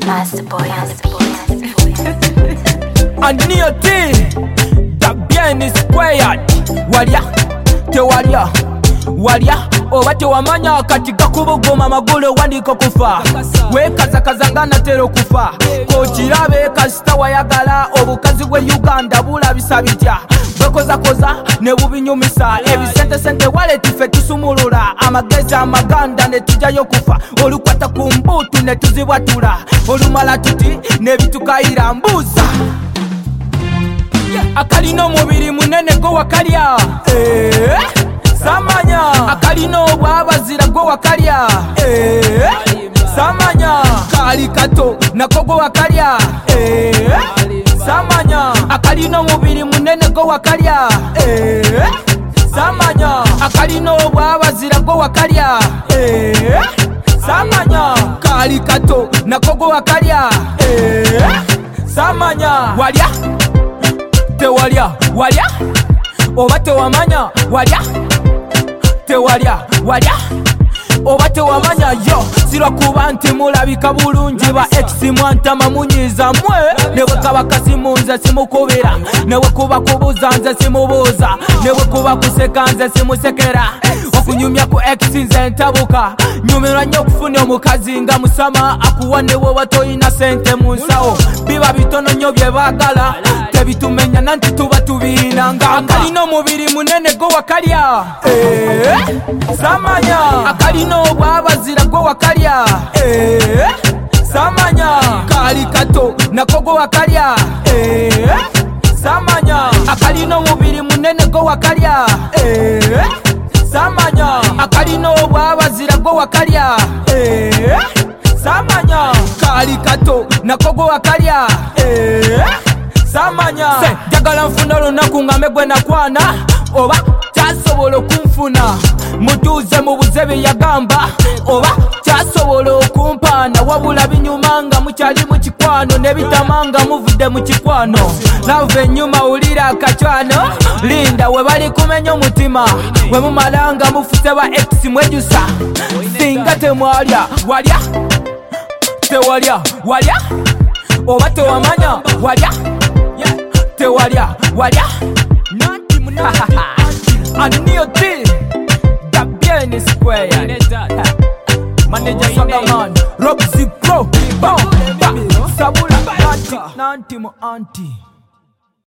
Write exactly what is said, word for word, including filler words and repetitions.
Master boy on the beat. Annioti, the bien is squared. Walia, te walia, walia. Oba tewamanya kati gakubuguma amagulu wandiko kufa wekazakazangana tero kufa kokirabe kasita wayagala obukazi bwe Uganda bulabisa bitya bwekozakoza ne bubinyumisa ebisente sente waletife tusumulula amagezi amaganda ne tujayo kufa olukwata ku mbutu ne tuzibwatula olumala tuti ne bitukayira mbuza akalina omubiri munene go wakalya eh samanya akalina obwabazira gwe wakalya eh samanya kali kato nako gwe wakalya eh samanya akalina omubiri munene gwe wakalya eh samanya akalina obwabazira gwe wakalya eh samanya kali kato nako gwe wakalya eh samanya walya tewalya walya oba tewamanya walya tewalya walya oba tewamanya yo sirwa kuba nti mulabika bulungi ba ex mwantama munyiza mwe newe kaba kasimunze simukubira newe kuba kubuza nze simubuuza newe kuba kuseka nze simusekera okunyumya ku ex nze ntabuka nyumirwa nnyo okufuna omukazi nga musama akuwa newe watoyina sente mu nsawo biba bitono nnyo bye baagala tebitumenya nanti tuba tubiinanga akalina omubiri munene gwe wakalya eh samanya akalina obwabazira gwe wakalya eh samanya kali kato nako gwe wakalya eh samanya akalina omubiri munene gwe wakalya eh samanya akalina obwabazira gwe wakalya eh samanya kali kato nako gwe wakalya eh samanya se jagala nfuna olunaku ngambe gwe nakwana oba kyasobola okunfuna mutuuze mubuze bye yagamba oba kyasobola okumpaana wabula binyuma nga mukyali mu kikwano ne bitama nga muvudde mu kikwano lava ennyuma wulira akacwano linda we bali kumenya omutima we mumala nga mufuse ba ex mwejusa singa temwalya walya tewalya walya oba tewamanya walya tewalya walya Annioti, the bien is squared. Manager Sagaman, Rob Zipro, Bam, Sabula, Nanti, Nanti, Mo Auntie.